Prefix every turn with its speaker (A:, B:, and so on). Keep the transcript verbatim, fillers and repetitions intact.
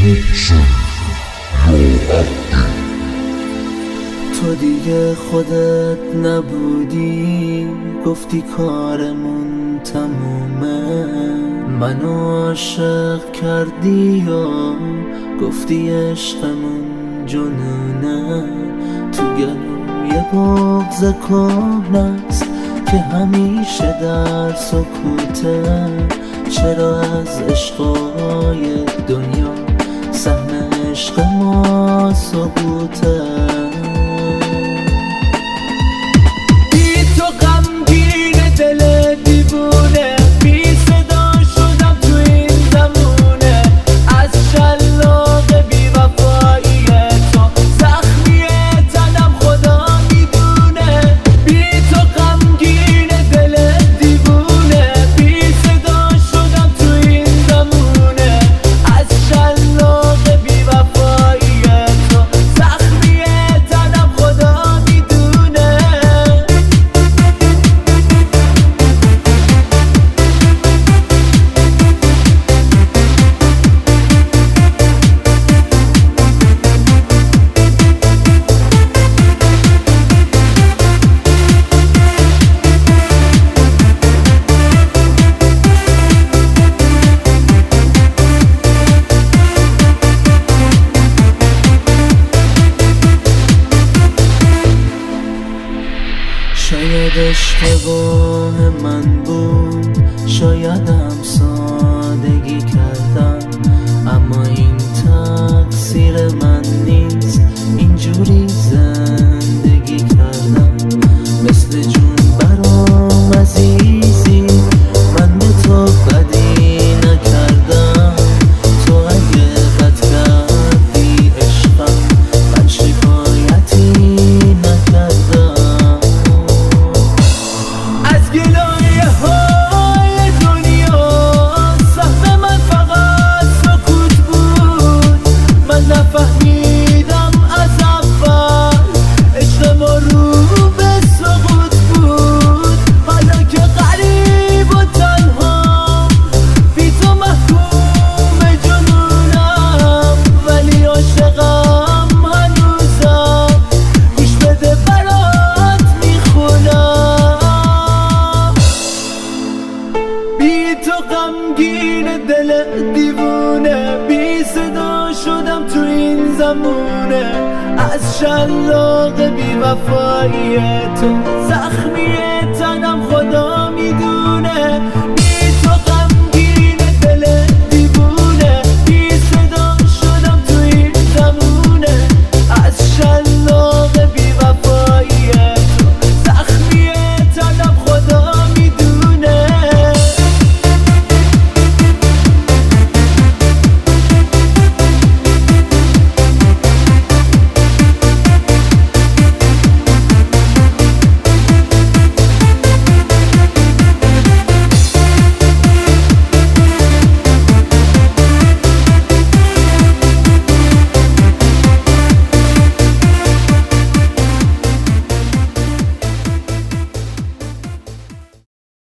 A: تو دیگه خودت نبودی، گفتی کارمون تمومه. منو عاشق کردی یا گفتی عشقمون جنونه. تو گلوم یه بغض کهنه‌ست که همیشه در سکوته. چرا از عشقای دنیا سهم عشق ما سقوطه؟ بی تو غمگین دل دیوونه، بی صدا شدم تو این زمونه. از شلاق بی وفایی تو زخمی تنم خدا میدونه. بی تو غمگین دل دیوونه، بی صدا شدم تو این زمونه. از شلاق بی وفایی تو زخمی تنم خدا میدونه. شاید اشتباه من بود، شایدم سادگی کردم، اما این تقصیر من نیست. اینجوری زندگی کردم مثل جون برام عزیزی. من به تو بدی نکردم، تو اگه بد کردی عشقم من شکایتی نکردم. از گلایه های دنیا سهم من فقط سکوت بود. من نفهمیدم از اول عشق ما رو به سقوط بود. حالا که غریب و تنها بی تو محکوم جنونم، ولی عاشقم هنوزم. گوش بده برات میخونم. بی تو غمگین دل دیوونه، بی صدا شدم تو این زمونه. از شلاق بی وفایی تو زخمیه